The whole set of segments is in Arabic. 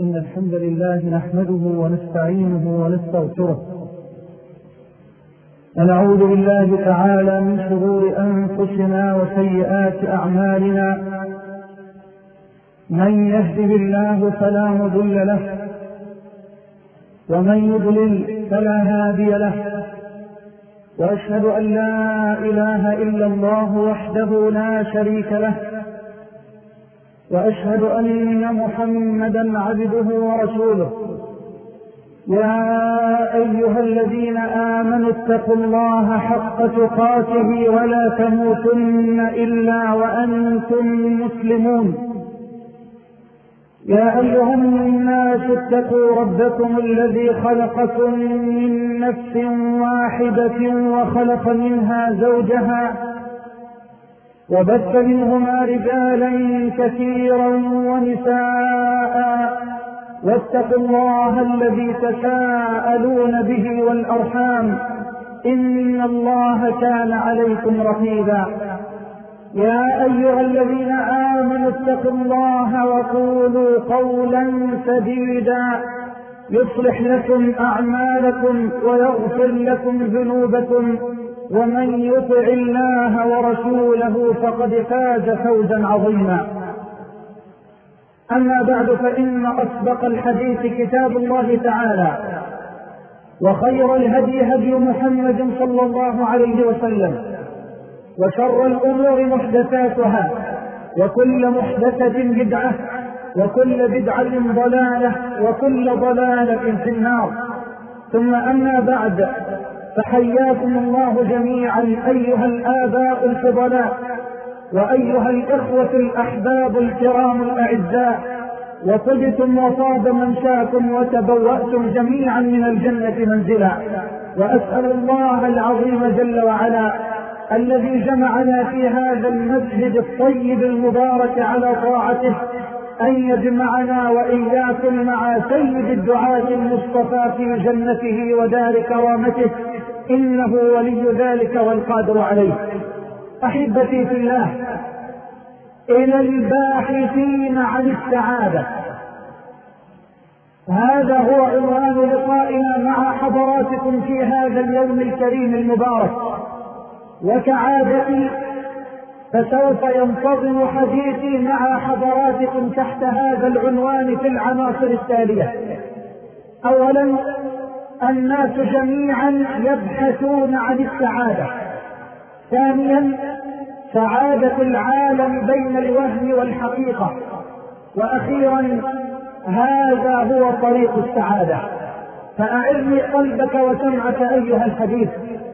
إن الحمد لله نحمده ونستعينه ونستغفره ونعوذ بالله تعالى من شرور أنفسنا وسيئات أعمالنا. من يهده الله فلا مضل له ومن يضلل فلا هادي له، وأشهد أن لا إله إلا الله وحده لا شريك له، وأشهد أن محمدا عبده ورسوله. يا أيها الذين آمنوا اتقوا الله حق تقاته ولا تموتن إلا وأنتم مسلمون. يا أيها الناس اتقوا ربكم الذي خلقكم من نفس واحدة وخلق منها زوجها وبث منهما رجالا كثيرا ونساء، واتقوا الله الذي تساءلون به والأرحام إن الله كان عليكم رقيبا. يا أيها الذين آمنوا اتقوا الله وقولوا قولا سديدا يصلح لكم أعمالكم ويغفر لكم ذنوبكم، ومن يطع الله ورسوله فقد فاز فوزا عظيما. أما بعد، فإن أصدق الحديث كتاب الله تعالى، وخير الهدي هدي محمد صلى الله عليه وسلم، وشر الأمور محدثاتها، وكل محدثة بدعة، وكل بدعة ضلالة، وكل ضلالة في النار. ثم أما بعد، فحياكم الله جميعا أيها الآباء الفضلاء، وأيها الإخوة الأحباب الكرام الأعزاء، وطبتم وطاب منشاكم وتبوأتم جميعا من الجنة منزلا. وأسأل الله العظيم جل وعلا الذي جمعنا في هذا المسجد الطيب المبارك على طاعته أن يجمعنا وإياكم مع سيد الدعاة المصطفى في جنته ودار كرامته، إنه ولي ذلك والقادر عليه. أحبتي في الله، إلى الباحثين عن السعادة، هذا هو عنوان لقائنا مع حضراتكم في هذا اليوم الكريم المبارك. وكعادتي فسوف ينتظم حديثي مع حضراتكم تحت هذا العنوان في العناصر التالية. أولا، الناس جميعا يبحثون عن السعادة. ثانيا، سعادة العالم بين الوهم والحقيقة. وأخيرا، هذا هو طريق السعادة. فأعرني قلبك وسمعك أيها الحديث،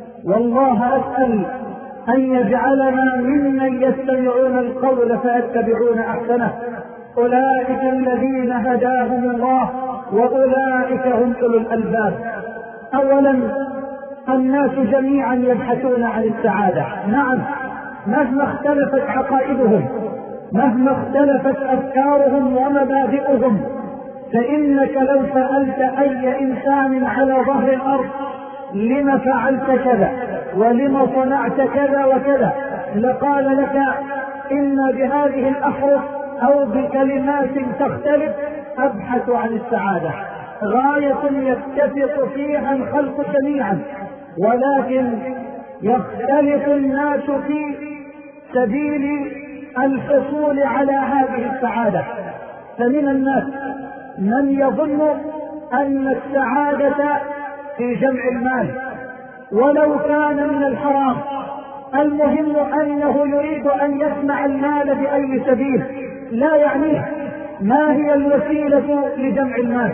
والله أسأل أن يجعلنا ممن يستمعون القول فيتبعون أحسنه. أولئك الذين هداهم الله وأولئك هم أولو الألباب. أولا، الناس جميعا يبحثون عن السعادة. نعم، مهما اختلفت عقائدهم، مهما اختلفت أفكارهم ومبادئهم، فإنك لو سألت أي إنسان على ظهر الأرض لما فعلت كذا ولما صنعت كذا وكذا، لقال لك إن بهذه الأحرف أو بكلمات تختلف أبحث عن السعادة. غاية يتفق فيها الخلق جميعا، ولكن يختلف الناس في سبيل الحصول على هذه السعادة. فمن الناس من يظن أن السعادة في جمع المال ولو كان من الحرام، المهم أنه يريد أن يجمع المال بأي سبيل، لا يعنيه ما هي الوسيلة لجمع المال.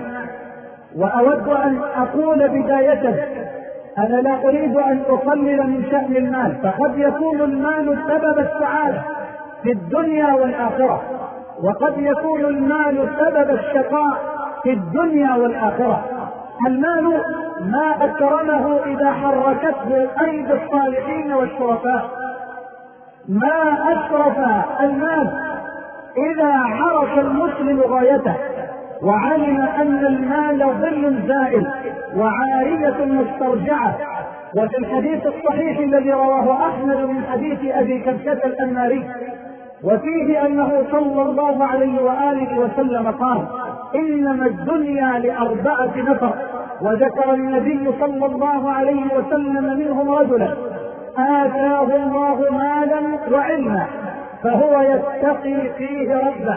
وأود أن أقول بداية، أنا لا أريد أن أقلل من شأن المال، فقد يكون المال سبب السعادة في الدنيا والآخرة، وقد يكون المال سبب الشقاء في الدنيا والآخرة. المال ما أكرمه إذا حركته أيدي الصالحين والشرفاء، ما أشرف المال إذا عرف المسلم غايته وعلم أن المال ظل زائل وعارية مسترجعة. وفي الحديث الصحيح الذي رواه أحمد من حديث أبي كبشة الأنماري وفيه أنه صلى الله عليه وآله وسلم قال: إنما الدنيا لأربعة نفر. وذكر النبي صلى الله عليه وسلم منهم رجلا آتاه الله مالا وعلما فهو يتقي فيه ربه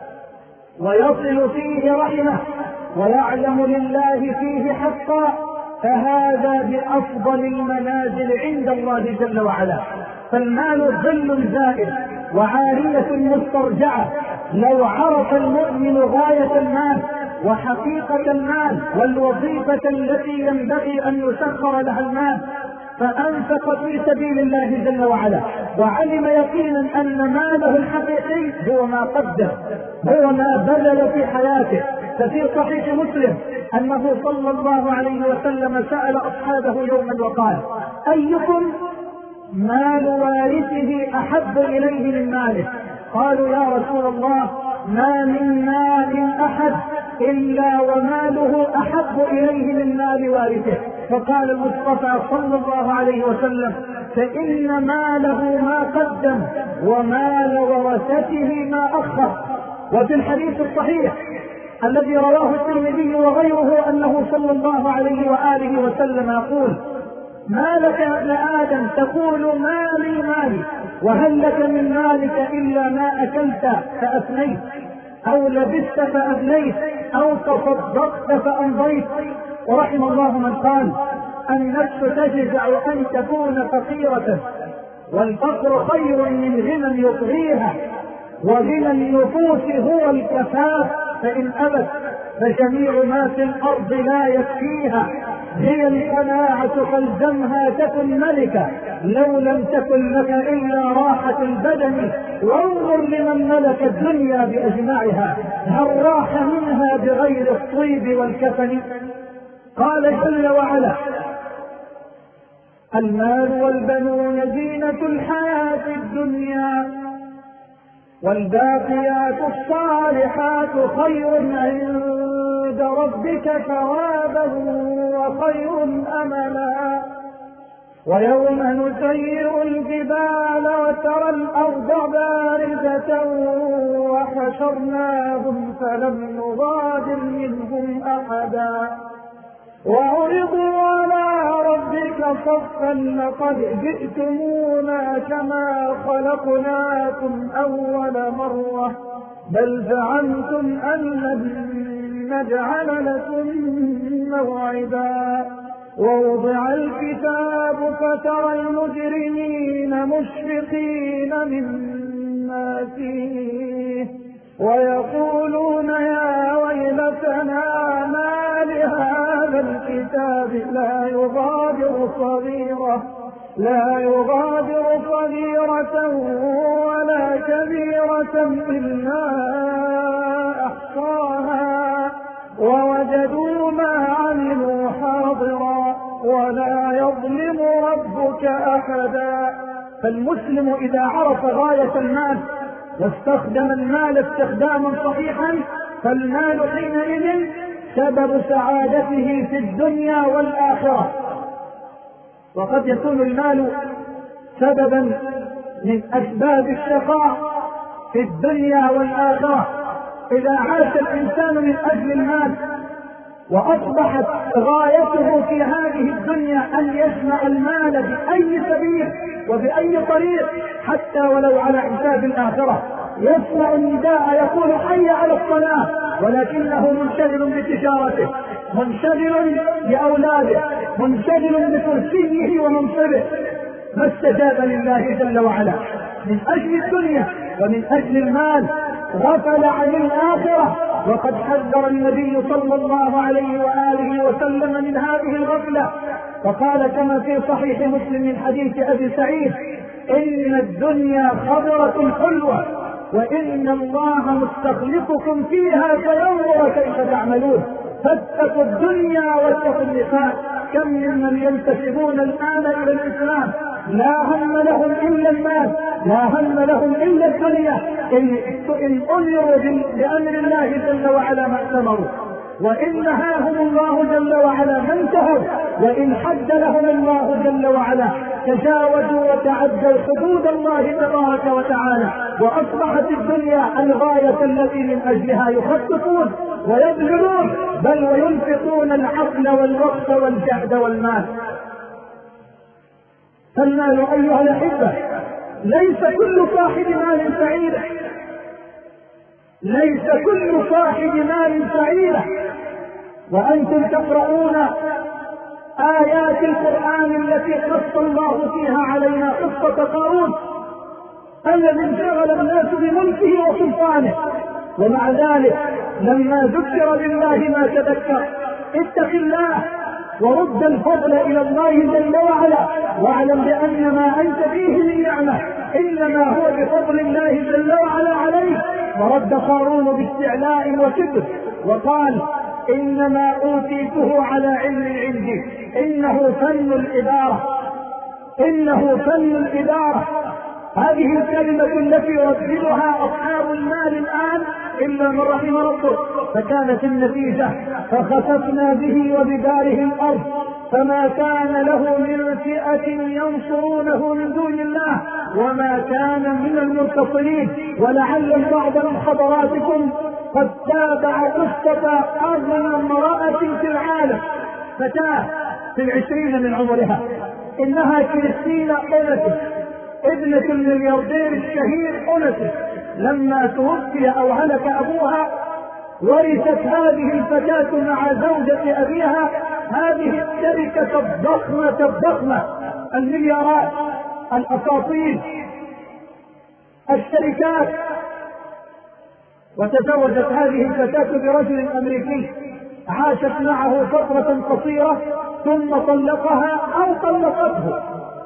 ويصل فيه رحمه ويعلم لله فيه حقا، فهذا بأفضل المنازل عند الله جل وعلا. فالمال ظل زائل وعارية مسترجعة. لو عرف المؤمن غاية المال وحقيقة المال والوظيفة التي ينبغي أن يسخر لها المال فأنفق في سبيل الله جل وعلا، وعلم يقينا أن ماله الحقيقي هو ما قدم، هو ما بذل في حياته. ففي صحيح مسلم أنه صلى الله عليه وسلم سأل أصحابه يوما وقال: أيكم مال وارثه أحب إليه من ماله؟ قالوا: يا رسول الله، ما من مال أحد إلا وماله أحب إليه من مال وارثه. فقال المصطفى صلى الله عليه وسلم: فإن ماله ما قدم ومال ورثته ما أخر. وفي الحديث الصحيح الذي رواه الترمذي وغيره أنه صلى الله عليه وآله وسلم يقول: ما لك يا ابن آدم تقول مالي مالي، وهل لك من مالك إلا ما أكلت فأفنيت، أو لبست فأبليت، أو تصدقت فأمضيت. ورحم الله من قال: النفس تجزع أن تكون فقيرة، والفقر خير من غنى يطغيها، وغنى النفوس هو الكفاف، فإن أبت فجميع ما في الأرض لا يكفيها. هي القناعة فالزمها تكن ملكة، لو لم تكن لك إلا راحة البدن، وانظر لمن ملك الدنيا بأجمعها، هل راح منها بغير الطيب والكفن؟ قال جل وعلا: المال والبنون زينة الحياة الدنيا، والباقيات الصالحات خير عند ربك ثوابا وخير أملا. ويوم نسير الجبال وترى الأرض باردة وحشرناهم فلم نغادر منهم أحدا، وعرضوا على ربك صفا لقد جئتمونا كما خلقناكم أول مرة بل زعمتم أن لن نجعل لكم موعدا. ووضع الكتاب فترى المجرمين مشفقين مما فيه ويقولون يا ويلتنا ما لهذا الكتاب لا يغادر صغيرة ولا كبيرة إلا أحصاها ووجدوا ما عملوا حاضرا ولا يظلم ربك أحدا. فالمسلم إذا عرف غاية المال واستخدم المال استخداما صحيحا فالمال حينئذ سبب سعادته في الدنيا والآخرة. وقد يكون المال سببا من أسباب الشقاء في الدنيا والآخرة. إذا عاش الإنسان من أجل المال وأصبحت غايته في هذه الدنيا أن يجمع المال بأي سبيل وبأي طريق حتى ولو على حساب الآخرة، يسمع النداء يقول حي على الصلاة ولكنه منشغل بتجارته، منشغل بأولاده، منشغل بكرسيه ومنصبه، ما استجاب لله جل وعلا. من أجل الدنيا ومن أجل المال غفل عن الآخرة. وقد حذر النبي صلى الله عليه وآله وسلم من هذه الغفلة، فقال كما في صحيح مسلم من حديث أبي سعيد: إن الدنيا خضرة حلوة وإن الله مستخلفكم فيها فينظر كيف تعملون. فاتقوا الدنيا واتقوا النساء. كم ممن ينتسبون الآن إلى الإسلام لا هم لهم إلا المال، لا هم لهم إلا الدنيا، إن أمروا بأمر الله جل وعلا ما أتمروا، وإن نهاهم الله جل وعلا ما انتهوا، وإن حد لهم الله جل وعلا تجاوزوا وتعدوا حدود الله تبارك وتعالى، وأصبحت الدنيا الغاية التي من أجلها يخططون ويبذلون، بل وينفقون العقل والوقت والجهد والمال. فالمال أيها الأحبة ليس كل صاحب مال سعيد، ليس كل صاحب مال سعيد. وأنتم تقرؤون آيات القرآن التي قص الله فيها علينا قصة قارون الذي انشغل الناس بملكه وسلطانه، ومع ذلك لما ذكر بالله ما تذكر. اتق الله ورد الفضل إلى الله جل وعلا، واعلم بأن ما أنت فيه من نعمة إنما هو بفضل الله جل وعلا عليك. ورد قارون باستعلاء وكبر وقال إنما أوتيته على علم عندي، إنه فن الإدارة، إنه فن الإدارة. هذه الكلمة التي يرددها أصحاب المال الآن إلا من رحم ربه. فكانت النتيجة فخسفنا به وبداره الأرض فما كان له من فئة ينصرونه من دون الله وما كان من المنتصرين. ولعل بعض من حضراتكم قد تابع قصة أغنى امرأة في العالم، فتاة في 20 من عمرها، إنها كريستينا أونسيس ابنة الملياردير الشهير أونسيس. لما توفي أو هلك أبوها ورثت هذه الفتاة مع زوجة أبيها هذه الشركة الضخمة المليارات، الأساطيل، الشركات. وتزوجت هذه الفتاة برجل أمريكي، عاشت معه فترة قصيرة ثم طلقها أو طلقته،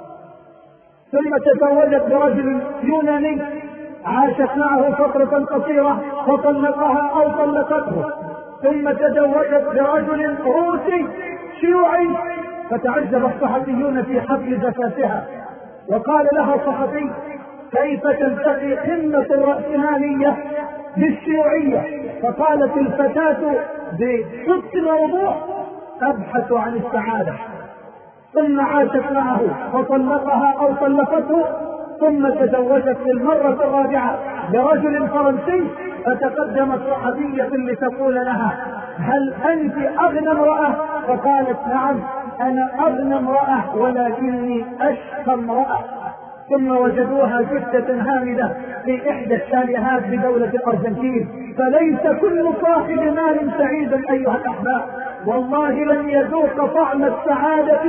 ثم تزوجت برجل يوناني، عاشت معه فترة قصيرة فطلقها أو طلقته، ثم تزوجت برجل روسي شيوعي، فتعجب الصحفيون في حفل زفافها، وقال لها صحفي كيف تلتقي قمة الرأسمالية بالشيوعية؟ فقالت الفتاة بصدق ووضوح أبحث عن السعادة. ثم عاشت معه فطلقها أو طلقته، ثم تزوجت للمرة الرابعة برجل فرنسي، فتقدمت صحفية لتقول لها هل أنت أغنى امرأة؟ فقالت نعم أنا أغنى امرأة ولكني أشقى امرأة. ثم وجدوها جثة هامدة في إحدى الشاليهات بدولة الأرجنتين. فليس كل صاحب مال سعيدا أيها الأحباب، والله لن يذوق طعم السعادة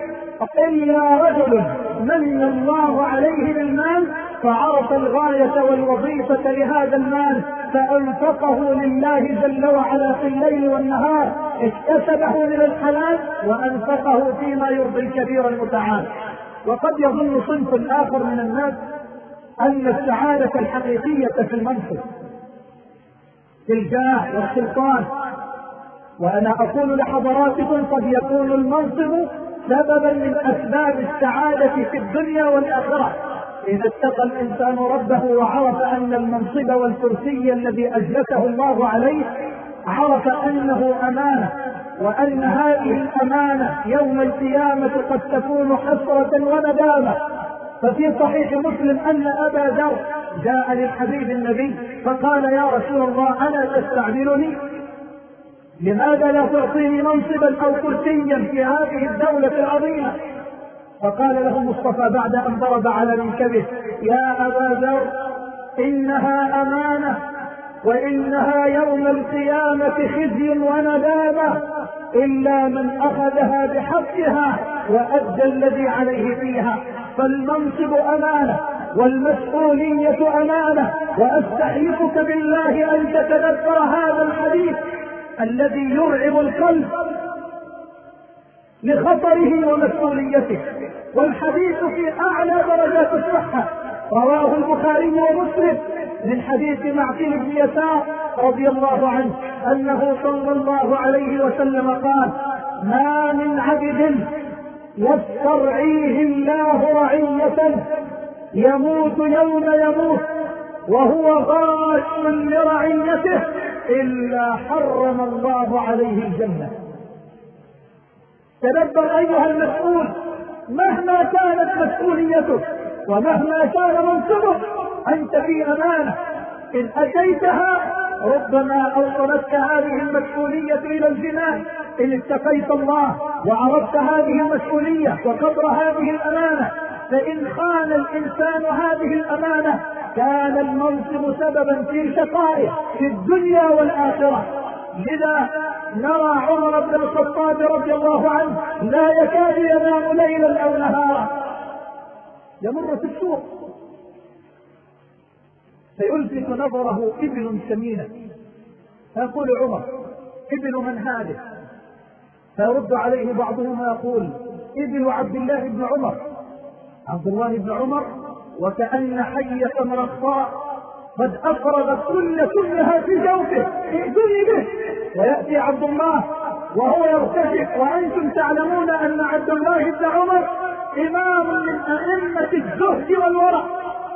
إلا رجل من الله عليه بالمال فعرف الغاية والوظيفة لهذا المال فأنفقه لله جل وعلا في الليل والنهار، اكتسبه من الحلال وأنفقه فيما يرضي الكبير المتعال. وقد يظن صنف آخر من الناس أن السعادة الحقيقية في المنصب، في الجاه والسلطان. وأنا أقول لحضراتكم قد يكون المنصب سببا من أسباب السعادة في الدنيا والآخرة إذا اتقى الإنسان ربه وعرف أن المنصب والكرسي الذي أجلسه الله عليه عرف أنه أمانة، وأن هذه الأمانة يوم القيامة قد تكون حسرة وندامة. ففي صحيح مسلم أن أبا ذر جاء للحبيب النبي فقال يا رسول الله ألا تستعملني؟ لماذا لا تعطيني منصبا أو كرسيا في هذه الدولة العظيمة؟ فقال له المصطفى بعد أن ضرب على منكبه يا أبا ذر إنها أمانة وإنها يوم القيامة خزي وندامة إلا من أخذها بحقها وأدى الذي عليه فيها. فالمنصب أمانة والمسؤولية أمانة، وأستحلفك بالله أن تتذكر هذا الحديث الذي يرعب القلب لخطره ومسؤوليته. والحديث في أعلى درجات الصحة، رواه البخاري ومسلم من حديث معقل بن يسار رضي الله عنه أنه صلى الله عليه وسلم قال ما من عبد يسترعيه الله رعية يموت يوم يموت وهو غاش لرعيته إلا حرم الله عليه الجنة. تدبر أيها المسؤول مهما كانت مسؤوليتك ومهما كان منصبك أنت في أمانة. إن أتيتها ربما أوصلتك هذه المسؤولية إلى الجنان. إن اتقيت الله وعرفت هذه المسؤولية وقدر هذه الأمانة، فإن خان الإنسان هذه الأمانة كان المنصب سببا في شقائه في الدنيا والآخرة. لذا نرى عمر بن الخطاب رضي الله عنه لا يكاد ينام ليلا أو نهارا، يمر في السوق فيلفت نظره إبل ثمينة، فيقول عمر: إبل من هذه؟ فيرد عليه بعضهم يقول: إبل عبد الله بن عمر. عبد الله بن عمر وكأن حية رخاء قد أفرغ كل سمها في جوفه، ائتوني به. ويأتي عبد الله وهو يرتجف، وأنتم تعلمون أن عبد الله بن عمر إمام من أئمة الزهد والورع.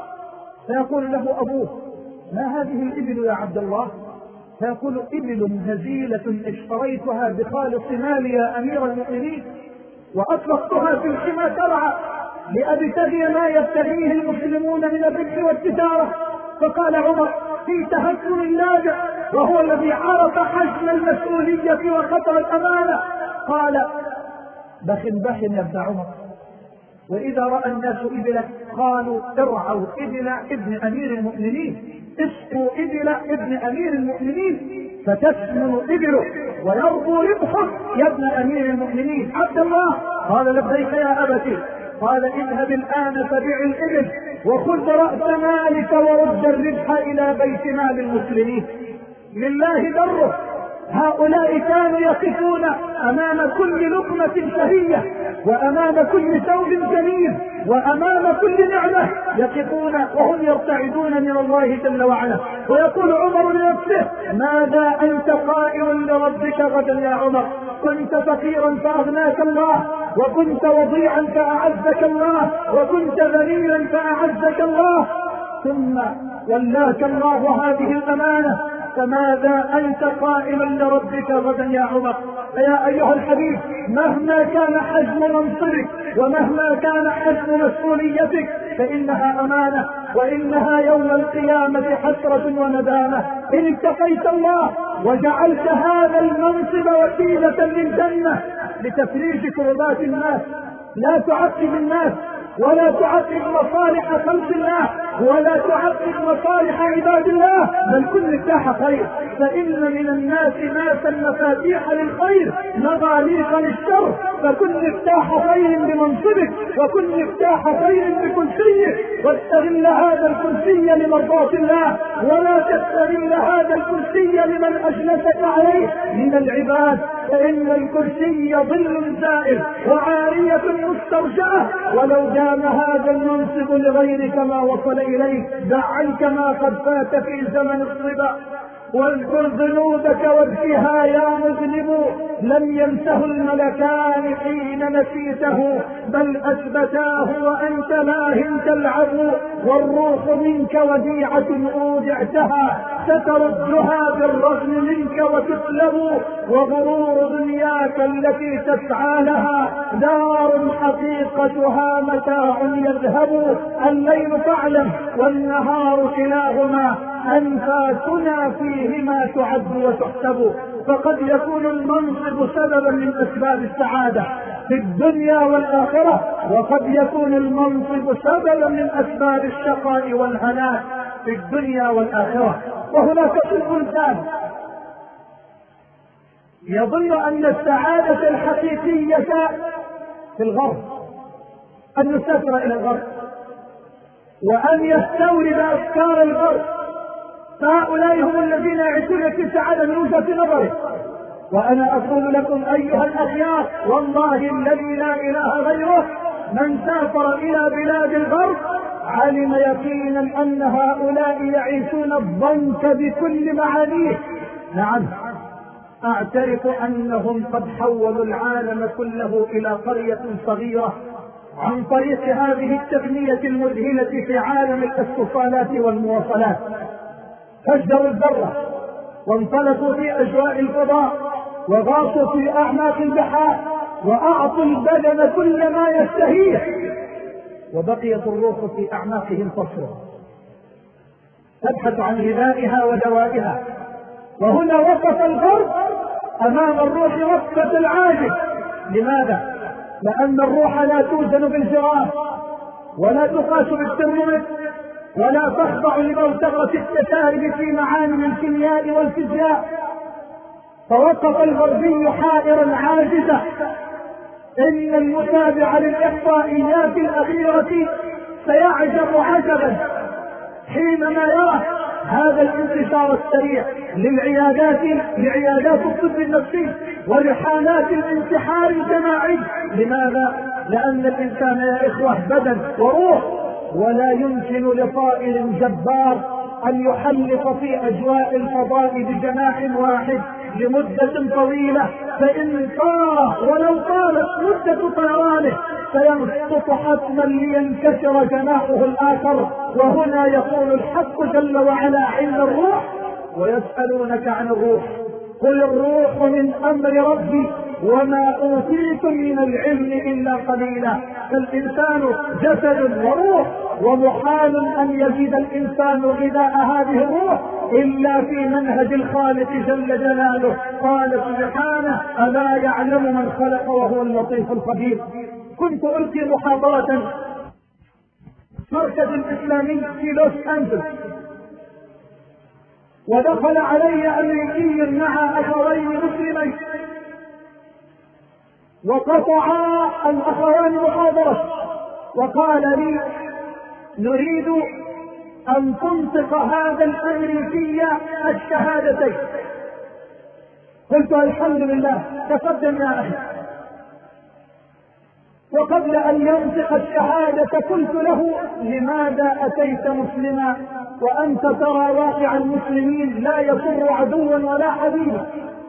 فيقول له أبوه: ما هذه الإبل يا عبد الله؟ فيقول: إبل هزيلة اشتريتها بخالص مالي يا أمير المؤمنين، وأطلقتها في الحمى ترعى لأبتغي ما يبتغيه المسلمون من الربح والتجارة. فقال عمر في تهكم لاجئ وهو الذي عرف حجم المسؤولية وخطر الأمانة، قال: بخ بخ يا ابن عمر. وإذا رأى الناس إبلك قالوا: ارعوا إبل ابن أمير المؤمنين، اسقوا إبل ابن أمير المؤمنين فتسمن إبله ويربو ربحه يا ابن أمير المؤمنين. عبد الله قال: لبيك يا أبتي. قال: اذهب الآن فبيع الإبل وخذ رأس مالك ورد الربح إلى بيت مال المسلمين. لله دره. هؤلاء كانوا يقفون أمام كل لقمة شهية وأمام كل ثوب جميل وأمام كل نعمة، يقفون وهم يرتعدون من الله جل وعلا. ويقول عمر لنفسه: ماذا أنت قائل لربك غدا يا عمر؟ كنت فقيرا فأغناك الله، وكنت وضيعا فأعزك الله، وكنت ذليلا فأعزك الله، ثم ولاك الله هذه الأمانة، فماذا أنت قائلا لربك غدا يا عمر؟ فيا أيها الحبيب، مهما كان حجم منصبك ومهما كان حجم مسؤوليتك فإنها أمانة، وإنها يوم القيامة حسرة وندامة. إن اتقيت الله وجعلت هذا المنصب وسيلة للجنة لتفريج كربات الناس، لا تعقب الناس ولا تعقب مصالح خلق الله ولا تعقب مصالح عباد الله، بل كن مفتاح خير. فإن من الناس ناسا مفاتيح للخير مغاليق للشر، فكن مفتاح خير بمنصبك وكن مفتاح خير بكرسيك، واستغل هذا الكرسي لمرضاة الله ولا تستغل هذا الكرسي لمن أجلسك عليه من العباد، فإن الكرسي ظل زائل وعارية مسترجعة، ولو دام هذا المنصب لغيرك ما وصل إليه. دع عنك ما قد فات في زمن الصبا، واذكر ذنوبك وابكها يا مذنب، لم ينسه الملكان حين نسيته، بل أثبتاه وأنت لاهٍ تلعب، والروح منك وديعة أودعتها ستردها بالرغم منك وتسلب، وغرور دنياك التي تسعى لها دار حقيقتها متاع يذهب، الليل فاعلم والنهار كلاهما أنفاسنا فيهما تعد وتحسب، فقد يكون المنصب سببا من أسباب السعادة في الدنيا والآخرة، وقد يكون المنصب سببا من أسباب الشقاء والهلاك في الدنيا والآخرة. وهناك شيء ثاني يظن أن السعادة الحقيقية في الغرب، أن يسافر إلى الغرب وأن يستورد أفكار الغرب، فهؤلاء هم الذين يعيشون في سعادة من وجهة نظره. وأنا أقول لكم أيها الأخيار والله الذي لا إله غيره، من سافر إلى بلاد الغرب علم يقينا أن هؤلاء يعيشون الضنك بكل معانيه. نعم، أعترف أنهم قد حولوا العالم كله إلى قرية صغيرة عن طريق هذه التقنية المذهلة في عالم الاتصالات والمواصلات، فجروا الذرة وانطلقوا في أجواء الفضاء وغاصوا في أعماق البحار وأعطوا البدن كل ما يشتهيه، وبقيت الروح في أعماقهم تصرخ تبحث عن غذائها ودوائها. وهنا وقف الغرب أمام الروح وقفة العاجز. لماذا؟ لأن الروح لا توزن بالجرام، ولا تقاس بالترمومتر، ولا تخضع لمبتغرة التجارب في معالم الكيمياء والفيزياء. فوقف الغربي حائرا عاجزا. إن المتابع للإحصائيات الأخيرة سيعجب عجبا حينما يرى هذا الانتشار السريع لعيادات الطب النفسي ولحالات الانتحار الجماعي. لماذا؟ لأن الإنسان يا إخوة بدن وروح، ولا يمكن لطائر جبار أن يحلق في أجواء الفضاء بجناح واحد لمدة طويلة، فإن طار ولو طالت مدة طيرانه سيسقط حتما لينكسر جناحه الآخر. وهنا يقول الحق جل وعلا عند الروح: ويسألونك عن الروح قل الروح من أمر ربي وما أوتيتم من العلم إلا قليلا. فالإنسان جسد وروح، ومحال أن يجد الإنسان غذاء هذه الروح إلا في منهج الخالق جل جلاله. قال سبحانه: ألا يعلم من خلق وهو اللطيف الخبير. كنت ألقي محاضرة مركز إسلامي في لوس أنجلوس، ودخل علي أمريكي مع أخوين مسلمين، وقطعا الأخوان محاضرة، وقال لي: نريد أن تنطق هذا الأمريكي الشهادتين. قلت: الحمد لله، تقدم يا أخي. وقبل أن ينطق الشهادة قلت له: لماذا أتيت مسلما وأنت ترى واقع المسلمين لا يسر عدوا ولا حبيبا؟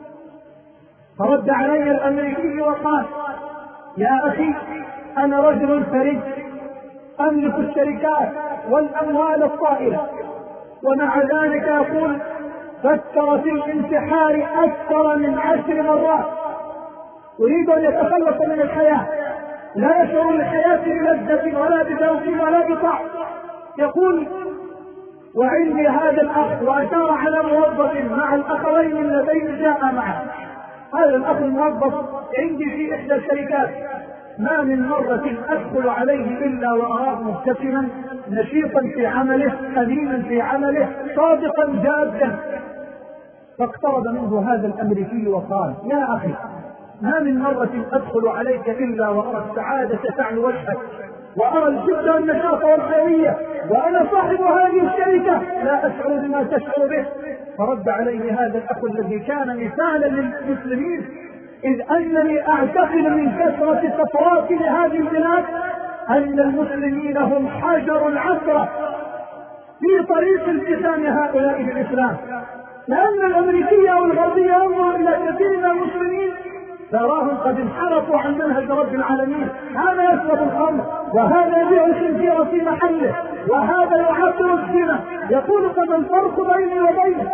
فرد علي الأمريكي وقال: يا أخي، أنا رجل ثري أملك الشركات والأموال الطائلة، ومع ذلك يقول فكر في الانتحار أكثر من 10 مرات. أريد أن يتخلص من الحياة، لا يشعر الحياة بلذة ولا بذوق ولا بطعم. يقول: وعندي هذا الأخ، وأشار على موظف مع الأخوين اللذين جاء معه. هذا الأخ الموظف عندي في إحدى الشركات، ما من مرة أدخل عليه إلا وأراه مبتسما نشيطا في عمله، أمينا في عمله، صادقا جادا. فاقترب منه هذا الأمريكي وقال: يا أخي، ما من مرة أدخل عليك إلا وأرى السعادة تعلو وجهك، وأرى الجد والنشاط والحيوية، وأنا صاحب هذه الشركة لا أشعر بما تشعر به. فرد عليه هذا الأخ الذي كان مثالا للمسلمين: إذ أنني أعتقد من كثرة سفراتي لهذه البلاد أن المسلمين هم حجر العثرة في طريق التزام هؤلاء بالإسلام، لأن الأمريكية والغربية ينظر إلى كثير من المسلمين تراهم قد انحرفوا عن منهج رب العالمين. هذا يشرب الخمر، وهذا يبيع الخنزير في محله، وهذا يعطل الزنا. يقول: فما الفرق بيني وبينه؟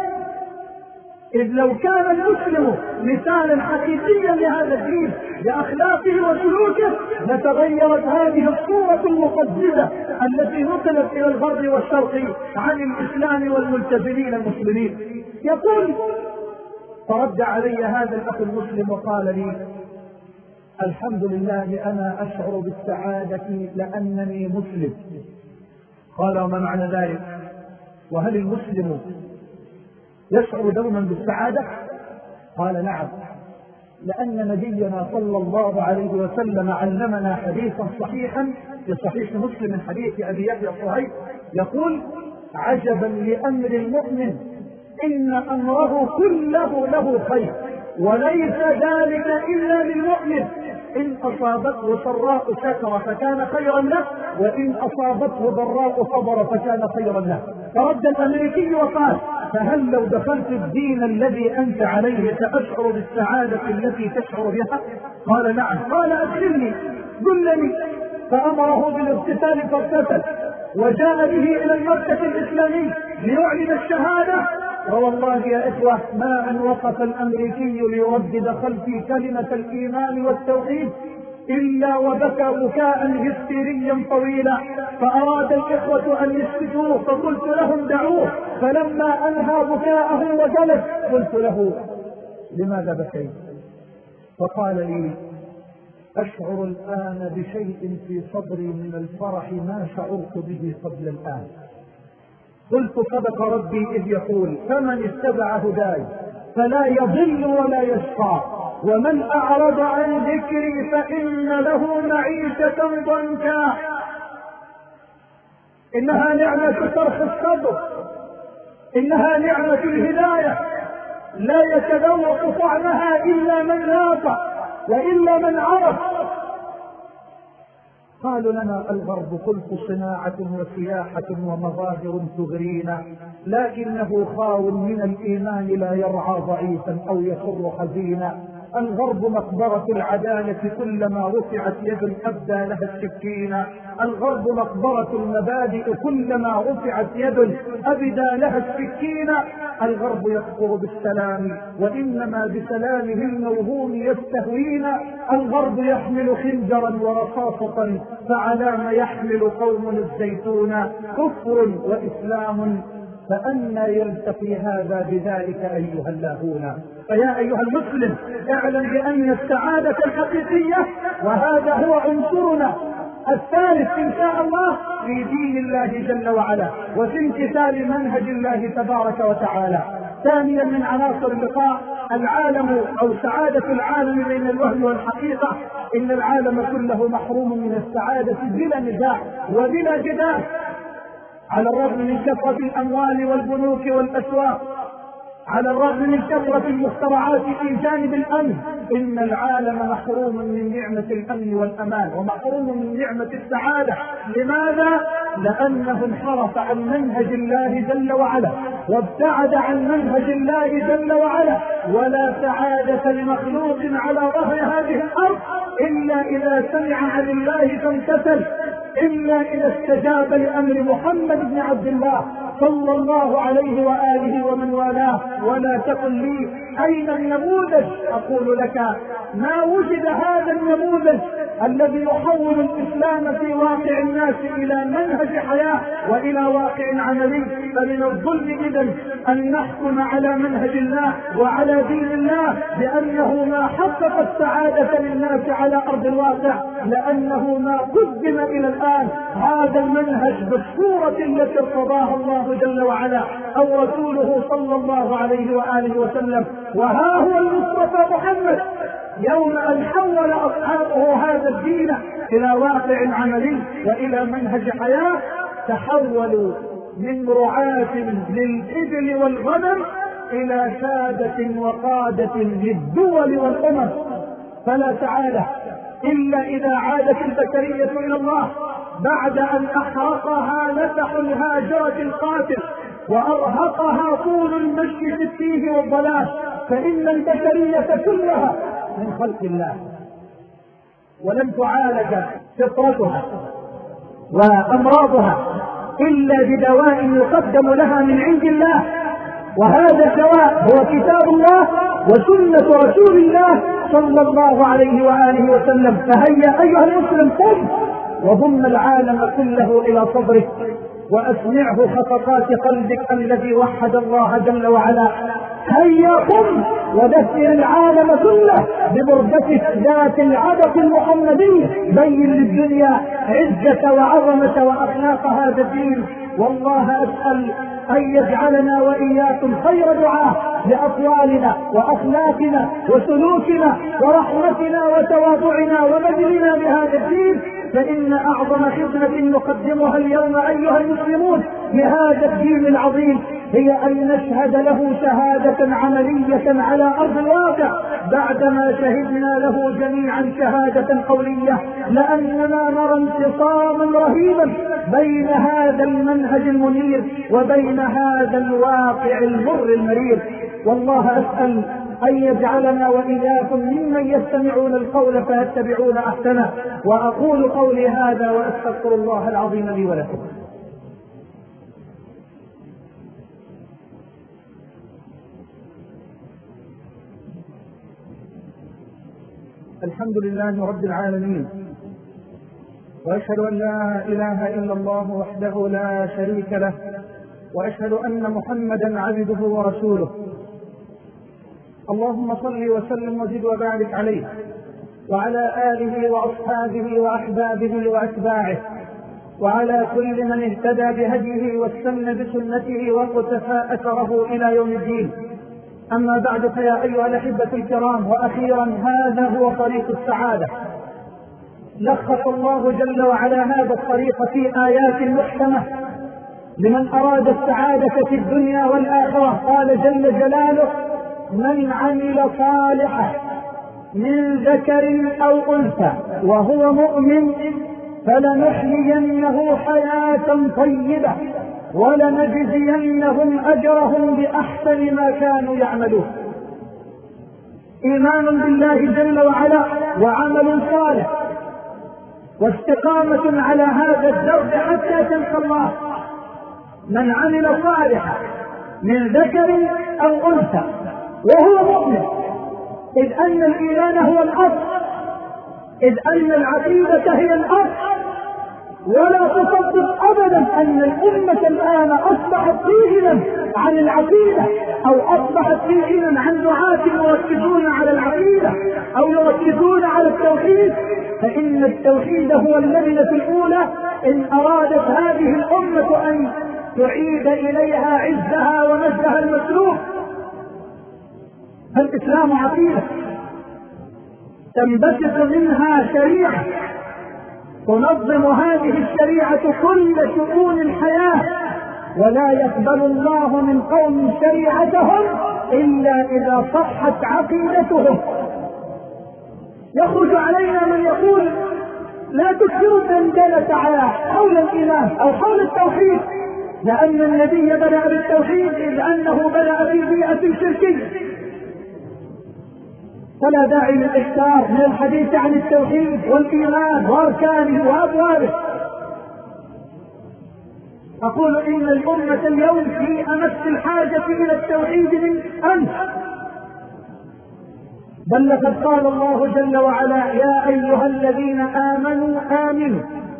إذ لو كان المسلم مثالا حقيقيا لهذا الدين بأخلاقه وسلوكه لتغيرت هذه الصورة المقدسة التي نقلت إلى الغرب والشرق عن الإسلام والملتزمين المسلمين. يقول: فرد علي هذا الأخ المسلم وقال لي: الحمد لله، أنا أشعر بالسعادة لأنني مسلم. قال: وما معنى ذلك؟ وهل المسلم يشعر دوما بالسعادة؟ قال: نعم، لأن نبينا صلى الله عليه وسلم علمنا حديثا صحيحا في صحيح مسلم من حديث أبي يحيى الصهيب يقول: عجبا لأمر المؤمن إن أمره كله له خير، وليس ذلك إلا للمؤمن، إن أصابته سراء شكر فكان خيرا له، وإن أصابته ضراء صبر فكان خيرا له. فرد الأمريكي وقال: فهل لو دخلت الدين الذي أنت عليه سأشعر بالسعادة التي تشعر بها؟ قال: نعم. قال: أدخلني، دلني. فأمره بالاغتسال فاغتسل، وجاء به إلى المركز الإسلامي ليعلن الشهادة. ووالله يا إخوة ما أن وقف الأمريكي ليردد خلفي كلمة الإيمان والتوحيد إلا وبكى بكاء هستيريا طويلا، فأراد الإخوة أن يسكتوه فقلت لهم دعوه، فلما أنهى بكاءه وجلس قلت له لماذا بكيت؟ فقال لي أشعر الآن بشيء في صدري من الفرح ما شعرت به قبل الآن. قلت صدق ربي إذ يقول فمن اتبع هداي فلا يضل ولا يشقى ومن أعرض عن ذكري فإن له معيشة ضنكا. إنها نعمة شرح الصدر، إنها نعمة الهداية لا يتذوق طعمها إلا من لاقى وإلا من عرف. قالوا لنا الغرب قلت صناعة وسياحة ومظاهر تغرينا، لكنه خاو من الإيمان لا يرعى ضعيفا أو يسر حزينا. الغرب مقبرة العدالة كلما رفعت يد أبدى لها السكينة، الغرب مقبرة المبادئ كلما رفعت يد أبدى لها السكينة. الغرب يكفر بالسلام وإنما بسلامه الموهوم يستهوينا. الغرب يحمل خنجرا ورصاصة فعلى ما يحمل قوم الزيتون كفر وإسلام، فأنا يلتقي هذا بذلك أيها اللاهون. فيا أيها المسلم اعلم بأن السعادة الحقيقية وهذا هو عنصرنا الثالث إن شاء الله في دين الله جل وعلا وفي امتثال منهج الله تبارك وتعالى. ثانيا من عناصر اللقاء العالم أو سعادة العالم بين الوهم والحقيقة. إن العالم كله محروم من السعادة بلا نزاع وبلا جدال، على الرغم من كثرة الأموال والبنوك والأسواق، على الرغم من كثرة المخترعات في جانب الأمن، إن العالم محروم من نعمة الأمن والأمان ومحروم من نعمة السعادة. لماذا؟ لأنه انحرف عن منهج الله جل وعلا وابتعد عن منهج الله جل وعلا. ولا سعادة لمخلوق على ظهر هذه الأرض إلا إذا سمع عن الله فامتثل، إلا إذا استجاب لأمر محمد بن عبد الله صلى الله عليه وآله ومن والاه. ولا تقل لي أين النموذج؟ أقول لك ما وجد هذا النموذج الذي يحول الإسلام في واقع الناس إلى منهج حياة وإلى واقع عملي. فمن الظلم إذن أن نحكم على منهج الله وعلى دين الله بأنه ما حقق السعادة للناس على أرض الواقع، لأنه ما قدم إلى الآن هذا المنهج بالصورة التي ارتضاها الله جل وعلا أو رسوله صلى الله عليه وآله وسلم. وها هو المصطفى محمد يوم أن حول أصحابه هذا الدين إلى واقع عملي وإلى منهج حياة تحولوا من رعاة للإبل والغنم إلى سادة وقادة للدول والأمم. فلا سعادة إلا إذا عادت البشرية إلى الله بعد أن أحرقها نفح الهاجرة القاتل وأرهقها طول المشي في التيه والضلال. فإن البشرية كلها من خلق الله ولم تعالج فطرتها وأمراضها إلا بدواء يقدم لها من عند الله، وهذا الدواء هو كتاب الله وسنة رسول الله صلى الله عليه وآله وسلم. فهيا أيها المسلم قم وضم العالم كله إلى صدرك وأسمعه خطقات قلبك الذي وحد الله جل وعلا. هيا قم ودثر العالم كله ببردتك ذات العبق المحمدي. بين للدنيا عزة وعظمة وأخلاق هذا الدين. والله أسأل أن يجعلنا وإياكم خير دعاة لأطوالنا وأخلاقنا وسلوكنا ورحمتنا وتواضعنا وبذلنا بهذا الدين. فإن أعظم خدمة نقدمها اليوم أيها المسلمون لهذا الدين العظيم هي أن نشهد له شهادة عملية على أرض الواقع بعدما شهدنا له جميعا شهادة قولية، لأننا نرى انفصاما رهيبا بين هذا المنهج المنير وبين هذا الواقع المر المرير. والله أسأل أن يجعلنا وإياكم ممن يستمعون القول فيتبعون أحسنه. وأقول قولي هذا وأستغفر الله العظيم لي ولكم. الحمد لله رب العالمين، وأشهد أن لا إله إلا الله وحده لا شريك له، وأشهد أن محمدا عبده ورسوله. اللهم صل وسلم وزد وبارك عليه وعلى آله وأصحابه وأحبابه وأتباعه وعلى كل من اهتدى بهديه واستنى بسنته واقتفى أثره إلى يوم الدين. أما بعد، فيا أيها الأحبة الكرام، وأخيرا هذا هو طريق السعادة. لخص الله جل وعلا هذا الطريق في آيات محكمة لمن أراد السعادة في الدنيا والآخرة. قال جل جلاله: من عمل صالحا من ذكر أو أنثى وهو مؤمن فلنحيينه حياة طيبة ولنجزينهم أجرهم بأحسن ما كانوا يعملون. إيمان بالله جل وعلا وعمل صالح واستقامة على هذا الدرب حتى تلقى الله. من عمل صالحا من ذكر أو أنثى وهو مؤمن، إذ أن الإيمان هو الأصل، إذ أن العقيدة هي الأصل. ولا تصدق أبدا أن الأمة الآن أصبحت فيهما عن العقيدة، أو أصبحت فيهما عن دعاة يركزون على العقيدة أو يركزون على التوحيد، فإن التوحيد هو اللبنة الأولى إن أرادت هذه الأمة أن تعيد إليها عزها ومجدها المسلوب. الإسلام عقيدة تنبثق منها شريعة تنظم هذه الشريعة كل شؤون الحياة، ولا يقبل الله من قوم شريعتهم إلا إذا صحت عقيدتهم. يخرج علينا من يقول: لا تكثروا الدندنة على حول الإيمان أو حول التوحيد، لأن النبي بدأ بالتوحيد إذ أنه بدأ في بيئة شركية، فلا داعي للإكثار من الحديث عن التوحيد والإيمان وأركانه وأبوابه. أقول إن الأمة اليوم في أمس الحاجة إلى التوحيد من أمس، بل لقد قال الله جل وعلا: يا أيها الذين آمنوا آمنوا.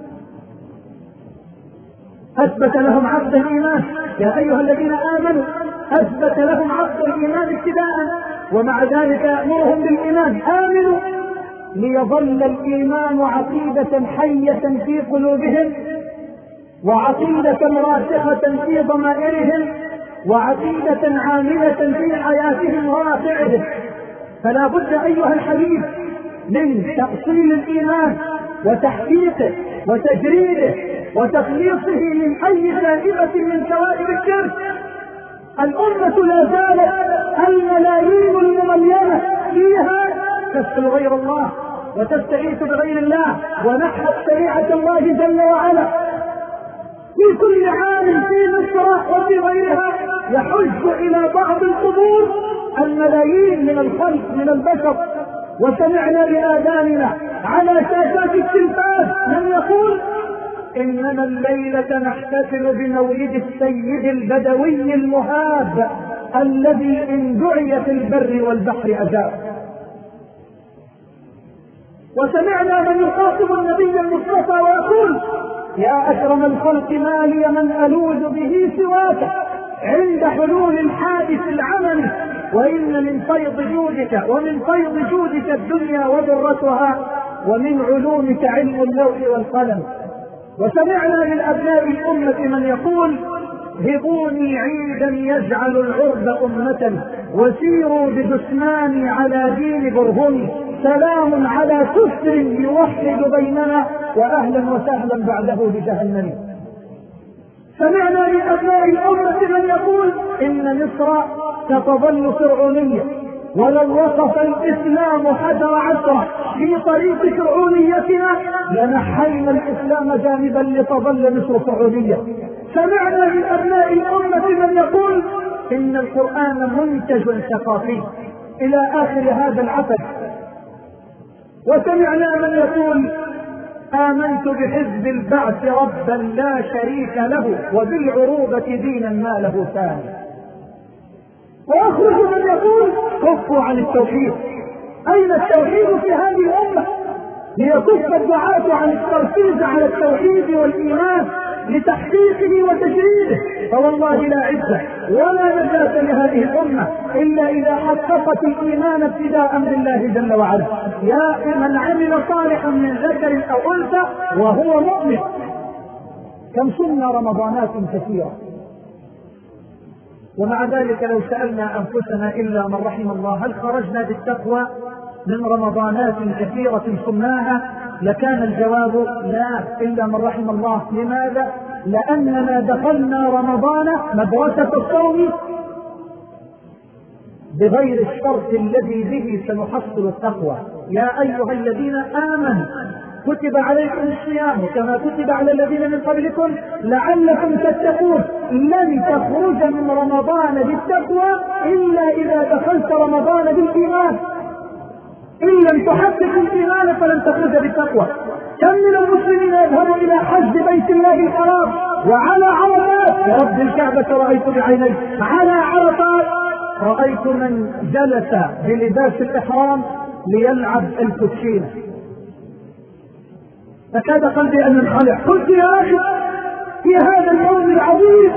أثبت لهم عقد الإيمان، يا أيها الذين آمنوا، أثبت لهم عقد الإيمان ابتداء، ومع ذلك يأمرهم بالإيمان: آمنوا، ليظل الإيمان عقيدة حية في قلوبهم، وعقيدة راسخة في ضمائرهم، وعقيدة عاملة في حياتهم وواقعهم. فلا بد أيها الحبيب من تأصيل الإيمان وتحقيقه وتجريده وتخليصه من أي شائبة من شوائب الشرك. الأمة لا زالت الملايين المملينة فيها تسأل غير الله وتستعيث بغير الله ونحت شريعة الله جل وعلا. في كل عام في مصر وفي غيرها يحج إلى بعض القبور الملايين من الخلق من البشر، وسمعنا بآذاننا على شاشات التلفاز من يقول: إننا الليلة نحتفل بمولد السيد البدوي المهاب الذي إن دعي في البر والبحر أجاب. وسمعنا من يخاطب النبي المصطفى ويقول: يا أكرم الخلق ما لي من ألوذ به سواك عند حلول الحادث العمل، وإن من فيض جودك ومن فيض جودك الدنيا وذرتها، ومن علومك علم اللوح والقلم. وسمعنا من أبناء الأمة من يقول: هبوني عيدا يجعل العرب أمة، وسيروا بجثماني على دين برهمي، سلام على كفر يوحد بيننا، وأهلا وسهلا بعده بجهنم. سمعنا من أبناء الأمة من يقول: إن مصر ستظل فرعونية، ولو وقف الإسلام حجر عشرة في طريق فرعونيتنا لنحينا الإسلام جانبا لتظل مصر فرعونية. سمعنا من أبناء الأمة من يقول: إن القرآن منتج ثقافي إلى آخر هذا العقد. وسمعنا من يقول: آمنت بحزب البعث ربا لا شريك له، وبالعروبة دينا ما له ثاني. ويخرج من يقول: كفوا عن التوحيد، أين التوحيد في هذه الأمة؟ ليكف الدعاة عن التركيز على التوحيد والإيمان لتحقيقه وتجريده، فوالله لا عزة ولا نجاة لهذه الأمة إلا إذا حققت الإيمان ابتداء بالله جل وعلا. يا من عمل صالحا من ذكر أو أنثى وهو مؤمن. كم صمنا رمضانات كثيرة، ومع ذلك لو سألنا أنفسنا إلا من رحم الله هل خرجنا بالتقوى من رمضانات كثيرة صمناها؟ لكان الجواب لا إلا من رحم الله. لماذا؟ لأننا دخلنا رمضان مدرسة الصوم بغير الشرط الذي به سنحصل التقوى. يا أيها الذين آمنوا كتب عليكم الصيام كما كتب على الذين من قبلكم لعلكم تتقون. لن تخرج من رمضان بالتقوى إلا إذا دخلت رمضان بالإيمان. إن لم تحقق الإيمان فلن تخرج بالتقوى. كم من المسلمين يذهبوا إلى حج بيت الله الحرام وعلى عرفات رب الكعبة رأيت بعيني على عرفات رأيت من جلس بلباس الإحرام ليلعب الكوتشينة، فكاد قلبي أن ينخلع. قلت يا أخي في هذا اليوم العظيم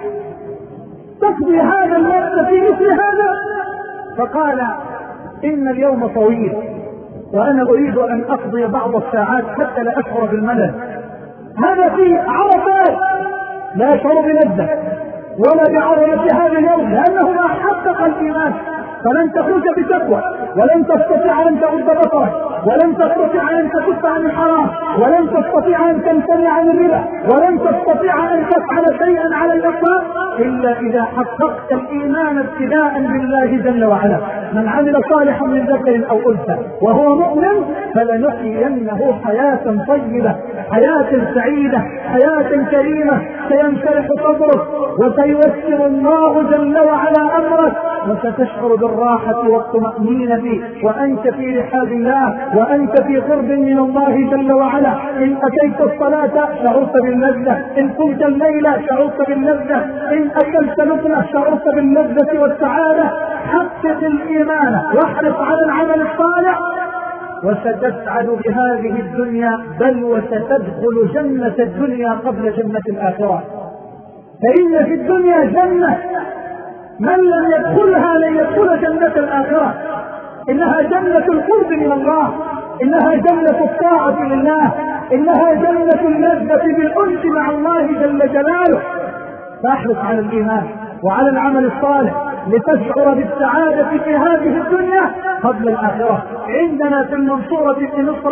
تقضي هذا الوقت في مثل هذا؟ فقال إن اليوم طويل وأنا أريد أن أقضي بعض الساعات حتى لا أشعر بالملل. هذا في عرفات لا يشعر بلذة ولا بعظمة هذا اليوم لأنه ما حقق الإيمان. فلن تخرج بتقوى ولن تستطيع أن تغض بصرك ولن تستطيع أن تكف عن الحرام ولن تستطيع أن تمتنع عن الربا ولن تستطيع أن تفعل شيئا على الإطلاق إلا إذا حققت الإيمان ابتداء بالله جل وعلا. من عمل صالحا من ذكر أو أنثى وهو مؤمن فلنحيينه حياة طيبة، حياة سعيدة، حياة كريمة، سينشرح صدرك وسييسر الله جل وعلا أمرك وستشعر بالراحة والطمأنينة وأنت في رحاب الله وأنت في قرب من الله جل وعلا. إن أتيت الصلاة شعرت باللذة، إن قمت الليل شعرت باللذة، إن أكلت لقمة شعرت باللذة والسعادة. حقق الإيمان واحرص على العمل الصالح وستسعد بهذه الدنيا بل وستدخل جنة الدنيا قبل جنة الآخرة. فإن في الدنيا جنة من لم يدخلها لن يدخل جنة الآخرة. إنها جنة القرب من الله، إنها جنة الطاعة لله، إنها جنة اللذة بالأنس مع الله جل جلاله. فاحرص على الإيمان وعلى العمل الصالح لتشعر بالسعادة في هذه الدنيا قبل الآخرة. عندنا في المنصورة في مصر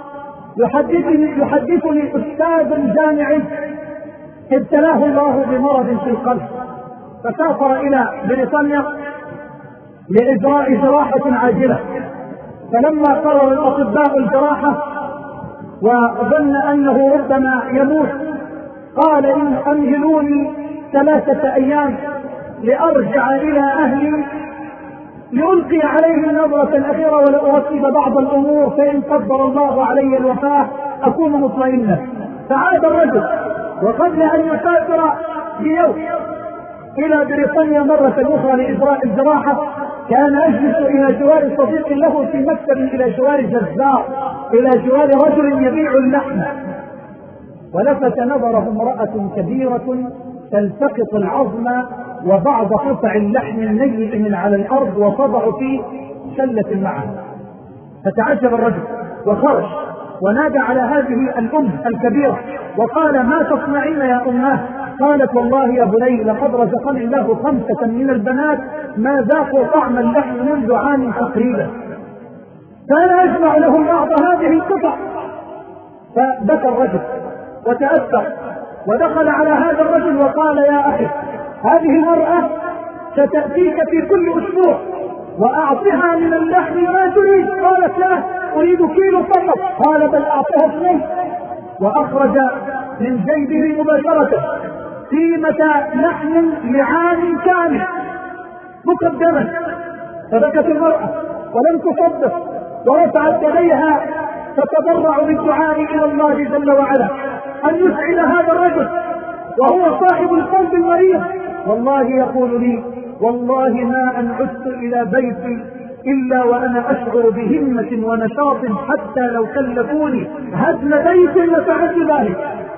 يحدثني أستاذ جامعي ابتلاه الله بمرض في القلب فسافر إلى بريطانيا لإجراء جراحة عاجلة. فلما قرر الأطباء الجراحة وظن أنه ربما يموت قال إن أمهلوني 3 أيام لأرجع إلى أهلي لألقي عليه النظرة الأخيرة ولأرتب بعض الأمور فإن قدر الله علي الوفاة أكون مطمئنا. فعاد الرجل وقبل أن يسافر بيوم إلى بريطانيا مرة أخرى لإجراء الجراحة كان يجلس إلى جوار صديق له في مكتب إلى جوار جزار إلى جوار رجل يبيع اللحم، ولفت نظره امرأة كبيرة تلتقط العظم وبعض قطع اللحم النيء من على الأرض وتضع في شلة معه. فتعجب الرجل وخرج ونادى على هذه الأم الكبيرة وقال ما تصنعين يا أماه؟ قالت والله يا بني لقد رزقني الله 5 من البنات ما ذاقوا طعم اللحم منذ عام تقريبا، فأنا أجمع لهم بعض هذه القطع. فبكى الرجل وتأثر ودخل على هذا الرجل وقال يا أخي هذه المرأة ستأتيك في كل أسبوع وأعطها من اللحم ما تريد. قالت لا أريد كيلو فقط. قال بل أعطها 2. وأخرج من جيبه مباشرة قيمة لحم لعام كامل مقدما. فبكت المرأة ولم تصدق ورفعت يديها تتضرع بالدعاء إلى الله جل وعلا أن يسعد هذا الرجل وهو صاحب القلب المريض. والله يقول لي والله ما أن عدت إلى بيتي إلا وأنا أشعر بهمة ونشاط حتى لو كلفوني هدم بيت لفعلت ذلك.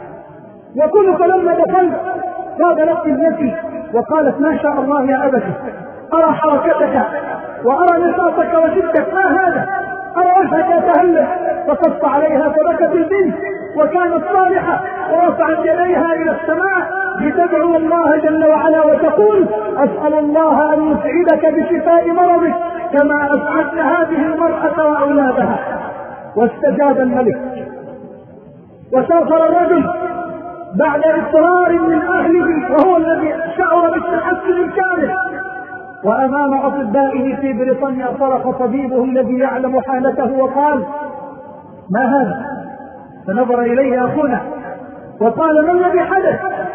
وكنت لما دخلت قابلت ابنتي وقالت ما شاء الله يا أبتي، أرى حركتك وأرى نشاطك وجدك، ما هذا؟ أرى وجهك يتهلل. فقصت عليها فبكت البنت وكانت صالحة ورفعت يديها إلى السماء لتدعو الله جل وعلا وتقول أسأل الله أن يسعدك بشفاء مرضك كما أسعدت هذه المرأة وأولادها. واستجاب الملك وسافر الرجل بعد إصرار من أهله وهو الذي شعر بالتحسن الكامل، وأمام أطبائه في بريطانيا صرخ طبيبه الذي يعلم حالته وقال ما هذا؟ فنظر إليه أخونا وقال ما الذي حدث؟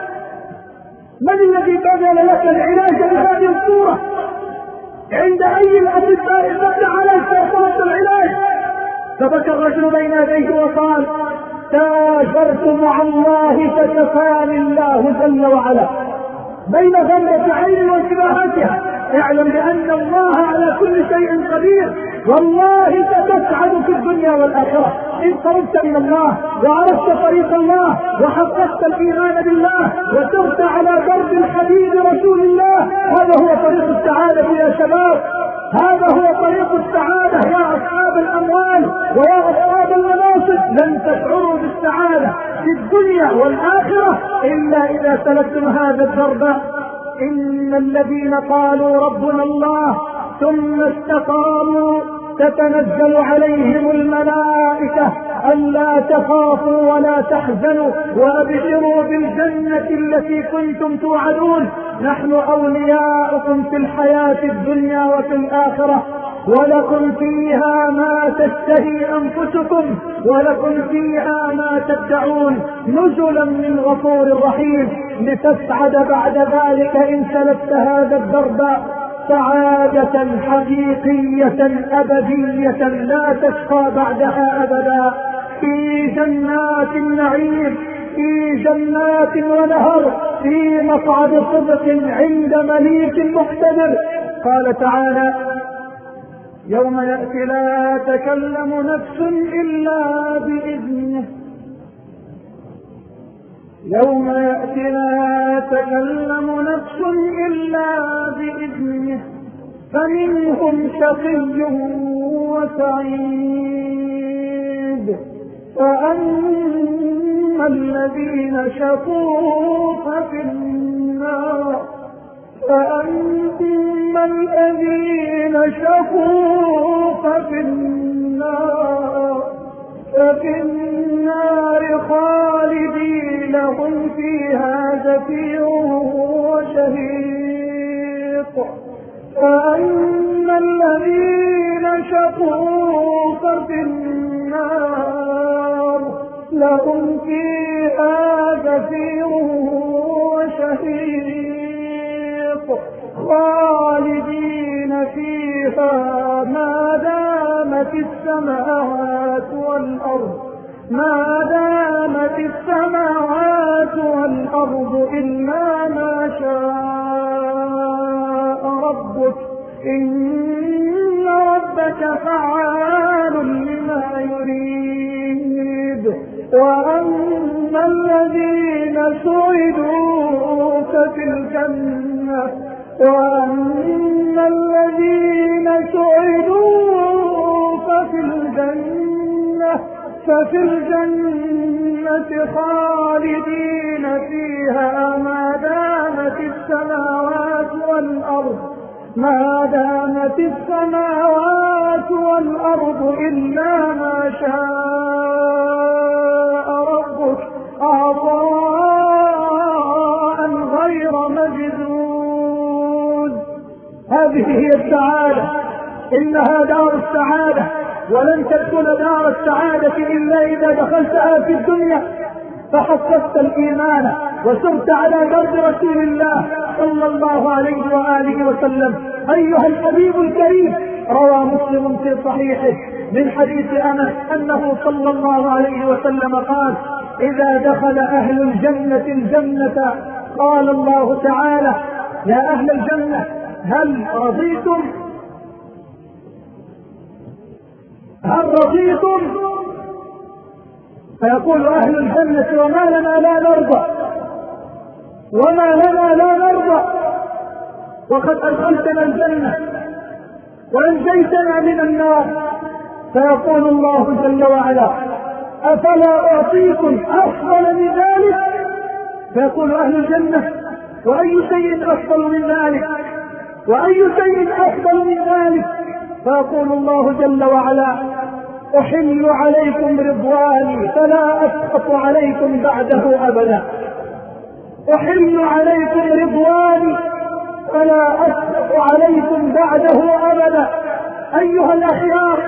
من الذي بذل لك العلاج بهذه الصورة؟ عند أي الأطباء بذل عليك وصلت العلاج؟ فبكى الرجل بين يديه وقال تاجرت مع الله فكفاني الله جل وعلا. بين غمضة عين وانتباهاتها اعلم بأن الله على كل شيء قدير، والله ستسعد في الدنيا والآخرة إن قربت من الله وعرفت طريق الله وحققت الإيمان بالله وسرت على درب الحبيب رسول الله. هذا هو طريق السعادة يا شباب، هذا هو طريق السعادة يا أصحاب الأموال ويا أصحاب المناصب. لن تشعروا بالسعادة في الدنيا والآخرة إلا إذا سلكتم هذا الدرب. إن الذين قالوا ربنا الله ثم استقاموا تتنزل عليهم الملائكة ألا تخافوا ولا تحزنوا وأبشروا بالجنة التي كنتم توعدون نحن أولياؤكم في الحياة الدنيا وفي الآخرة ولكم فيها ما تشتهي أنفسكم ولكم فيها ما تدعون نزلا من غفور رحيم. لتسعد بعد ذلك إن سلكت هذا الدرب سعادة حقيقية أبدية لا تشقى بعدها أبدا في جنات النعيم، في جنات ونهر، في مقعد صدق عند مليك مقتدر. قال تعالى يوم يأتي لا تكلم نفس إلا بإذنه، يوم يأتي لا تكلم نفس إلا بإذنه فمنهم شقي وسعيد. فأما الذين شقوا ففي النار، فأما الذين شقوا ففي النار خالدين هم فيها زفير وشهيق. فأما الذين شقوا ففي النار لهم فيها زفير وشهيق خالدين فيها ما دامت السماوات والأرض، ما دامت السماوات والأرض إلا ما شاء ربك إن ربك فعال لما يريد. وأما الذين سعدوا ففي الجنة، وأما الذين سعدوا ففي الجنة خالدين فيها ما دامت السماوات والأرض، ما دامت السماوات والأرض إلا ما شاء ربك عطاء غير مجذوذ. هذه هي السعادة، إنها دار السعادة، ولن تدخل دار السعادة إلا إذا دخلتها في الدنيا فحققت الإيمان وسرت على درب رسول الله صلى الله عليه وآله وسلم. أيها الحبيب الكريم، روى مسلم في صحيحه من حديث أنس أنه صلى الله عليه وسلم قال إذا دخل أهل الجنة الجنة قال الله تعالى يا أهل الجنة هل رضيتم؟ هل رضيتم؟ فيقول أهل الجنة وما لنا لا نرضى، وما لنا لا نرضى، وقد أدخلتنا الجنة وأنجيتنا من النار. فيقول الله جل وعلا أفلا أعطيكم أفضل من ذلك؟ فيقول أهل الجنة وأي شيء أفضل من ذلك؟ وأي شيء أفضل من ذلك؟ فيقول الله جل وعلا أحل عليكم رضواني فلا أسخط عليكم بعده أبدا. أحل عليكم رضواني فلا أسخط عليكم بعده أبدا. أيها الأخيار،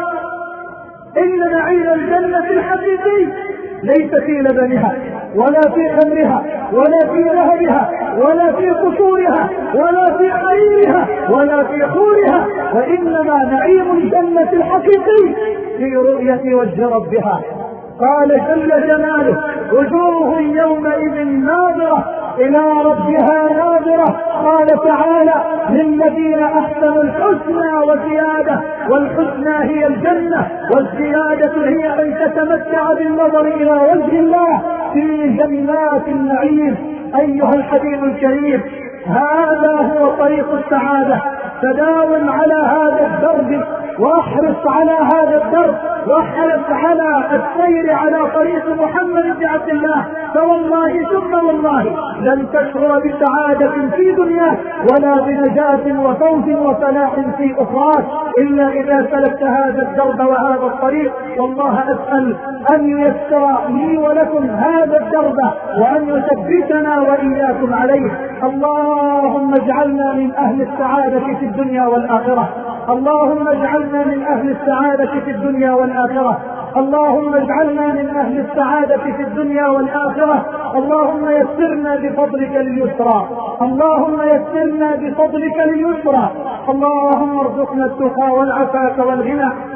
إن نعيم الجنة الحقيقي ليس في لبنها ولا في خمرها ولا في ذهبها ولا في قصورها ولا في حريرها ولا في حورها، وإنما نعيم الجنة الحقيقي في رؤية وجه ربها. قال جل جلاله وجوه يومئذ ناظرة إلى ربها ناظرة. قال تعالى للذين أحسنوا الحسنى وزيادة، والحسنى هي الجنة، والزيادة هي أن تتمتع بالنظر إلى وجه الله في جنات النعيم. أيها الحبيب الكريم، هذا هو طريق السعادة، تداوم على هذا الدرب واحرص على هذا الدرب واحرص على السير على طريق محمد بن عبد الله، فوالله ثم والله لن تشعر بسعادة في دنيا ولا بنجاة وفوز وفلاح في أخرى إلا إذا سلكت هذا الدرب وهذا الطريق. والله أسأل أن ييسر لي ولكم هذا الدرب وأن يثبتنا وإياكم عليه. اللهم اجعلنا من أهل السعادة في الدنيا والآخرة، اللهم اجعلنا من أهل السعادة في الدنيا والآخرة، اللهم اجعلنا من أهل السعادة في الدنيا والآخرة. اللهم يسرنا بفضلك لليسرى، اللهم يسرنا بفضلك لليسرى. اللهم ارزقنا التقى والعفاف والغنى،